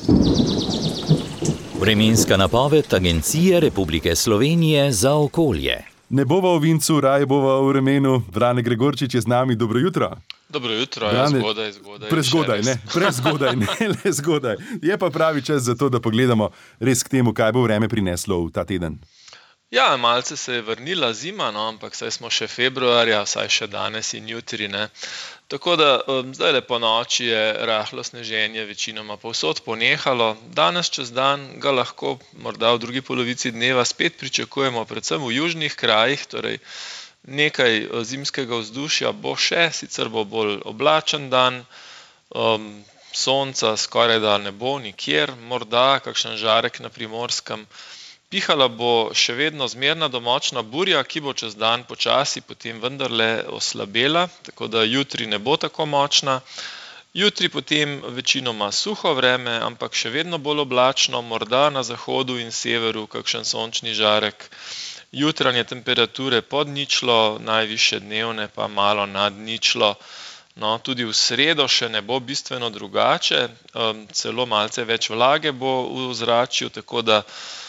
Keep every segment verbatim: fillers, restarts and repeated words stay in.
Vremenska napoved Agencije Republike Slovenije za okolje. Ne bova v Vincu, raje bova v vremenu. Brane Gregorčič je z nami, dobro jutro. Dobro jutro, ja, zgodaj, zgodaj. Prezgodaj, ne, prezgodaj, ne, le zgodaj. Je pa pravi čas za to, da pogledamo res k temu, kaj bo vreme prineslo v ta teden. Ja, malce se je vrnila zima, no, ampak saj smo še februarja, saj še danes in jutri, ne. Tako da um, zdajle po noči je rahlo sneženje večinoma povsod ponehalo. Danes čez dan ga lahko morda v drugi polovici dneva spet pričakujemo, predvsem v južnih krajih, torej nekaj zimskega vzdušja bo še, sicer bo bolj oblačen dan, um, sonca skorajda ne bo nikjer, morda kakšen žarek na Primorskem. Pihala bo še vedno zmerna do močna burja, ki bo čez dan počasi potem vendarle oslabela, tako da jutri ne bo tako močna. Jutri potem večinoma suho vreme, ampak še vedno bolj oblačno, morda na zahodu in severu kakšen sončni žarek. Jutranje temperature pod ničlo, najvišje dnevne pa malo nad ničlo. No, tudi v sredo še ne bo bistveno drugače, um, celo malce več vlage bo v ozračju, tako da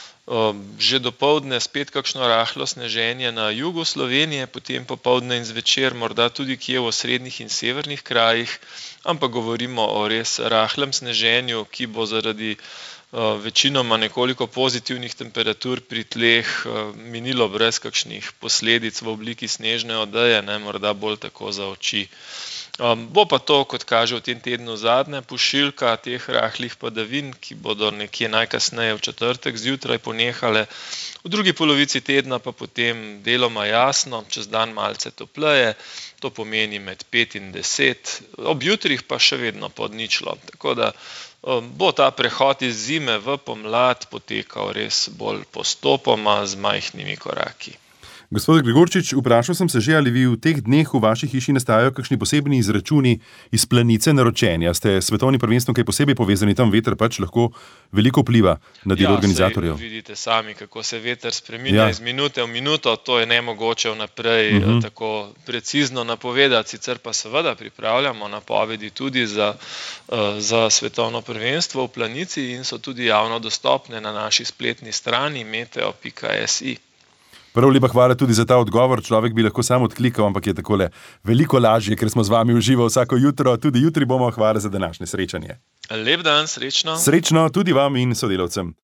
že dopoldne spet kakšno rahlo sneženje na jugu Slovenije, potem popoldne in zvečer morda tudi kje v osrednjih in severnih krajih, ampak govorimo o res rahlem sneženju, ki bo zaradi uh, večinoma nekoliko pozitivnih temperatur pri tleh uh, minilo brez kakšnih posledic v obliki snežne odeje, ne, morda bolj tako za oči. Um, bo pa to, kot kaže v tem tednu zadnja pošiljka teh rahlih padavin, ki bodo nekje najkasneje v četrtek zjutraj ponehale. V drugi polovici tedna pa potem deloma jasno, čez dan malce topleje, to pomeni med pet in deset, ob jutrih pa še vedno pod ničlo. Tako da um, bo ta prehod iz zime v pomlad potekal res bolj postopoma z majhnimi koraki. Gospod Gregorčič, vprašal sem se že, ali vi v teh dneh v vaši hiši nastajajo kakšni posebni izračuni iz planice naročenja. Ste s svetovnim prvenstvom kaj posebej povezani, tam veter pač lahko veliko vpliva na delo ja, organizatorjev. Ja, vidite sami, kako se veter spreminja ja. iz minute v minuto, to je nemogoče vnaprej uh-huh. tako precizno napovedati, sicer pa seveda pripravljamo napovedi tudi za, uh, za svetovno prvenstvo v planici in so tudi javno dostopne na naši spletni strani meteo pika si. Prav lepa hvala tudi za ta odgovor. Človek bi lahko samo odklikal, ampak je takole veliko lažje, ker smo z vami v živo vsako jutro. Tudi jutri bomo. Hvala za današnje srečanje. Lep dan, srečno. Srečno tudi vam in sodelavcem.